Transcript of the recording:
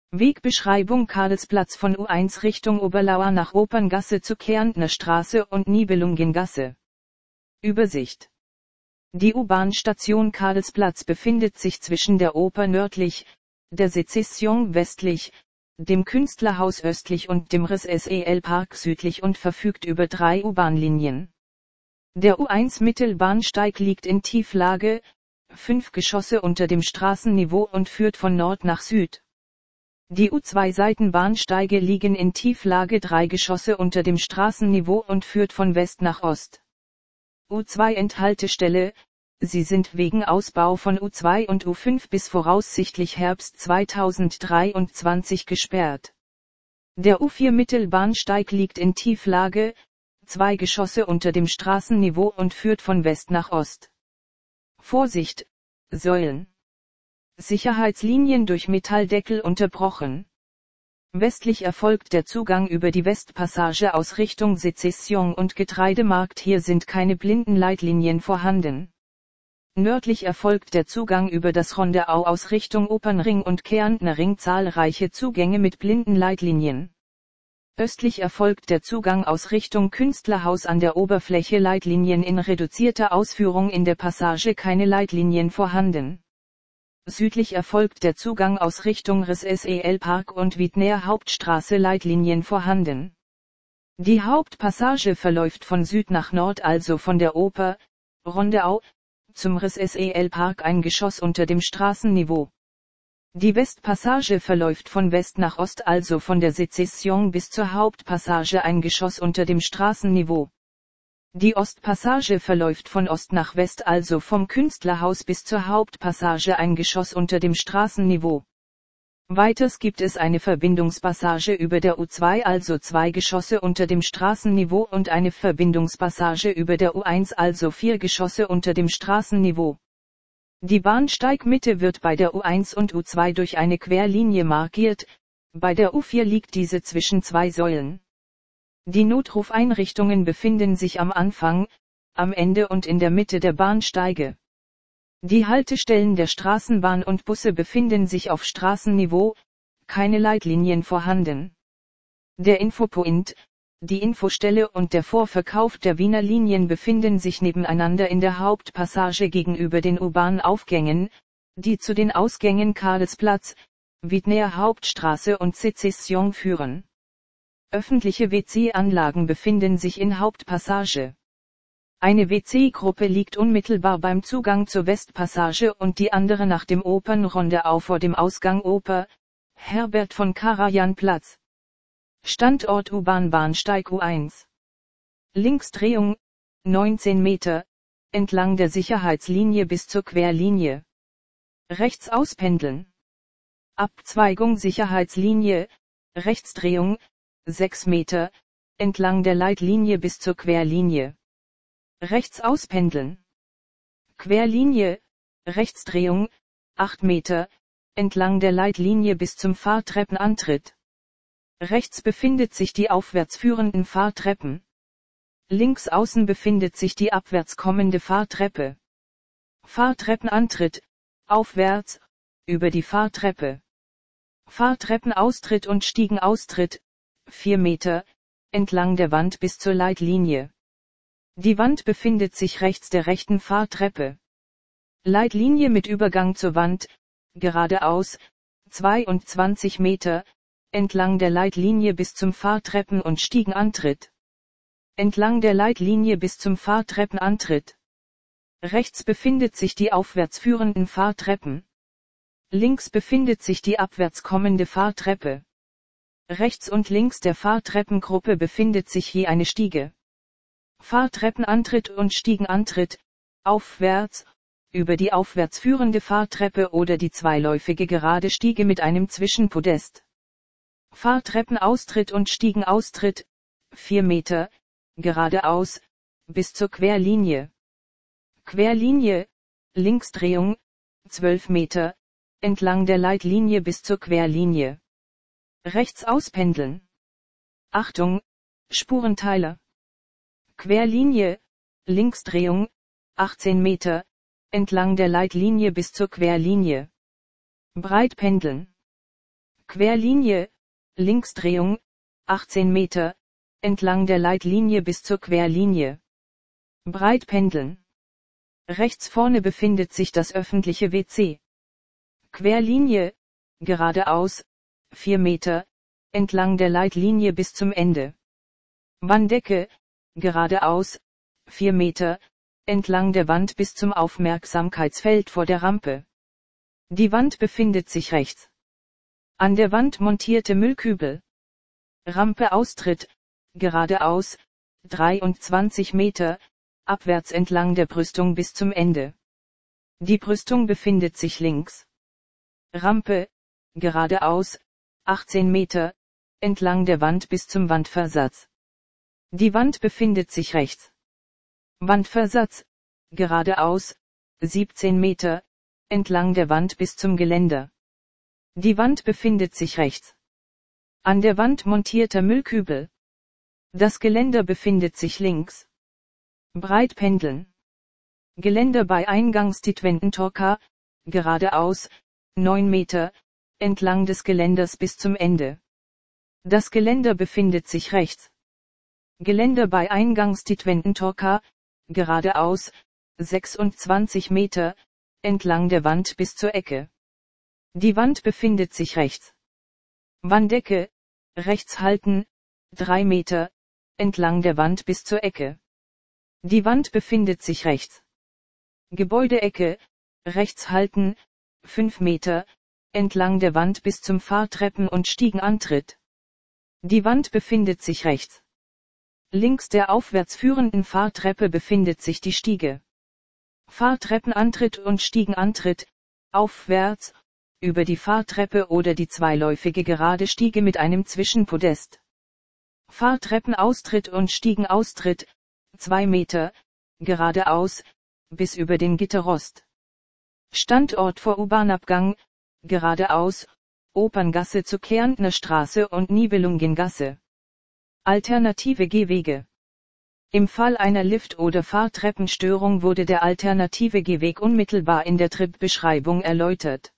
Wegbeschreibung: Karlsplatz von U1 Richtung Oberlauer nach Operngasse zur Kärntner Straße und Nibelungengasse. Übersicht. Die U-Bahn-Station Karlsplatz befindet sich zwischen der Oper nördlich, der Sezession westlich, dem Künstlerhaus östlich und dem Ris-SEL-Park südlich und verfügt über 3 U-Bahn-Linien. Der U1 Mittelbahnsteig liegt in Tieflage, 5 Geschosse unter dem Straßenniveau und führt von Nord nach Süd. Die U2 Seitenbahnsteige liegen in Tieflage 3 Geschosse unter dem Straßenniveau und führt von West nach Ost. U2 Endhaltestelle, sie sind wegen Ausbau von U2 und U5 bis voraussichtlich Herbst 2023 gesperrt. Der U4 Mittelbahnsteig liegt in Tieflage, 2 Geschosse unter dem Straßenniveau und führt von West nach Ost. Vorsicht, Säulen. Sicherheitslinien durch Metalldeckel unterbrochen. Westlich erfolgt der Zugang über die Westpassage aus Richtung Sezession und Getreidemarkt, hier sind keine Blindenleitlinien vorhanden. Nördlich erfolgt der Zugang über das Rondeau aus Richtung Opernring und Kärntner Ring, zahlreiche Zugänge mit Blindenleitlinien. Östlich erfolgt der Zugang aus Richtung Künstlerhaus an der Oberfläche, Leitlinien in reduzierter Ausführung, in der Passage keine Leitlinien vorhanden. Südlich erfolgt der Zugang aus Richtung Ris-SEL-Park und Wiedner Hauptstraße, Leitlinien vorhanden. Die Hauptpassage verläuft von Süd nach Nord, also von der Oper, Rondeau, zum Ris-SEL-Park, ein Geschoss unter dem Straßenniveau. Die Westpassage verläuft von West nach Ost, also von der Sezession bis zur Hauptpassage, ein Geschoss unter dem Straßenniveau. Die Ostpassage verläuft von Ost nach West, also vom Künstlerhaus bis zur Hauptpassage, ein Geschoss unter dem Straßenniveau. Weiters gibt es eine Verbindungspassage über der U2, also 2 Geschosse unter dem Straßenniveau, und eine Verbindungspassage über der U1, also 4 Geschosse unter dem Straßenniveau. Die Bahnsteigmitte wird bei der U1 und U2 durch eine Querlinie markiert, bei der U4 liegt diese zwischen 2 Säulen. Die Notrufeinrichtungen befinden sich am Anfang, am Ende und in der Mitte der Bahnsteige. Die Haltestellen der Straßenbahn und Busse befinden sich auf Straßenniveau, keine Leitlinien vorhanden. Der Infopoint, die Infostelle und der Vorverkauf der Wiener Linien befinden sich nebeneinander in der Hauptpassage gegenüber den U-Bahn-Aufgängen, die zu den Ausgängen Karlsplatz, Wiedner Hauptstraße und Sezession führen. Öffentliche WC-Anlagen befinden sich in Hauptpassage. Eine WC-Gruppe liegt unmittelbar beim Zugang zur Westpassage und die andere nach dem Opernrondeau vor dem Ausgang Oper, Herbert von Karajan-Platz. Standort U-Bahn-Bahnsteig U1. Linksdrehung, 19 Meter, entlang der Sicherheitslinie bis zur Querlinie. Rechts auspendeln. Abzweigung Sicherheitslinie, Rechtsdrehung, 6 Meter, entlang der Leitlinie bis zur Querlinie. Rechts auspendeln. Querlinie, Rechtsdrehung, 8 Meter, entlang der Leitlinie bis zum Fahrtreppenantritt. Rechts befindet sich die aufwärts führenden Fahrtreppen. Links außen befindet sich die abwärts kommende Fahrtreppe. Fahrtreppenantritt, aufwärts, über die Fahrtreppe. Fahrtreppenaustritt und Stiegenaustritt, 4 Meter, entlang der Wand bis zur Leitlinie. Die Wand befindet sich rechts der rechten Fahrtreppe. Leitlinie mit Übergang zur Wand, geradeaus, 22 Meter, entlang der Leitlinie bis zum Fahrtreppen- und Stiegenantritt. Entlang der Leitlinie bis zum Fahrtreppenantritt. Rechts befindet sich die aufwärts führenden Fahrtreppen. Links befindet sich die abwärts kommende Fahrtreppe. Rechts und links der Fahrtreppengruppe befindet sich je eine Stiege. Fahrtreppenantritt und Stiegenantritt, aufwärts, über die aufwärts führende Fahrtreppe oder die zweiläufige gerade Stiege mit einem Zwischenpodest. Fahrtreppenaustritt und Stiegenaustritt, 4 Meter, geradeaus, bis zur Querlinie. Querlinie, Linksdrehung, 12 Meter, entlang der Leitlinie bis zur Querlinie. Rechts auspendeln. Achtung, Spurenteiler. Querlinie, Linksdrehung, 18 Meter, entlang der Leitlinie bis zur Querlinie. Breitpendeln. Querlinie, Linksdrehung, 18 Meter, entlang der Leitlinie bis zur Querlinie. Breit pendeln. Rechts vorne befindet sich das öffentliche WC. Querlinie, geradeaus, 4 Meter, entlang der Leitlinie bis zum Ende. Wanddecke, geradeaus, 4 Meter, entlang der Wand bis zum Aufmerksamkeitsfeld vor der Rampe. Die Wand befindet sich rechts. An der Wand montierte Müllkübel. Rampe Austritt, geradeaus, 23 Meter, abwärts entlang der Brüstung bis zum Ende. Die Brüstung befindet sich links. Rampe, geradeaus, 18 Meter, entlang der Wand bis zum Wandversatz. Die Wand befindet sich rechts. Wandversatz, geradeaus, 17 Meter, entlang der Wand bis zum Geländer. Die Wand befindet sich rechts. An der Wand montierter Müllkübel. Das Geländer befindet sich links. Breit pendeln. Geländer bei Eingangstitwententorka, geradeaus, 9 Meter, entlang des Geländers bis zum Ende. Das Geländer befindet sich rechts. Geländer bei Eingangstitwententorka, geradeaus, 26 Meter, entlang der Wand bis zur Ecke. Die Wand befindet sich rechts. Wanddecke, rechts halten, 3 Meter, entlang der Wand bis zur Ecke. Die Wand befindet sich rechts. Gebäudeecke, rechts halten, 5 Meter, entlang der Wand bis zum Fahrtreppen- und Stiegenantritt. Die Wand befindet sich rechts. Links der aufwärts führenden Fahrtreppe befindet sich die Stiege. Fahrtreppenantritt und Stiegenantritt, aufwärts, über die Fahrtreppe oder die zweiläufige gerade Stiege mit einem Zwischenpodest. Fahrtreppenaustritt und Stiegenaustritt, 2 Meter, geradeaus, bis über den Gitterrost. Standort vor U-Bahn-Abgang, geradeaus, Operngasse zur Kärntner Straße und Nibelungengasse. Alternative Gehwege. Im Fall einer Lift- oder Fahrtreppenstörung wurde der alternative Gehweg unmittelbar in der Trip-Beschreibung erläutert.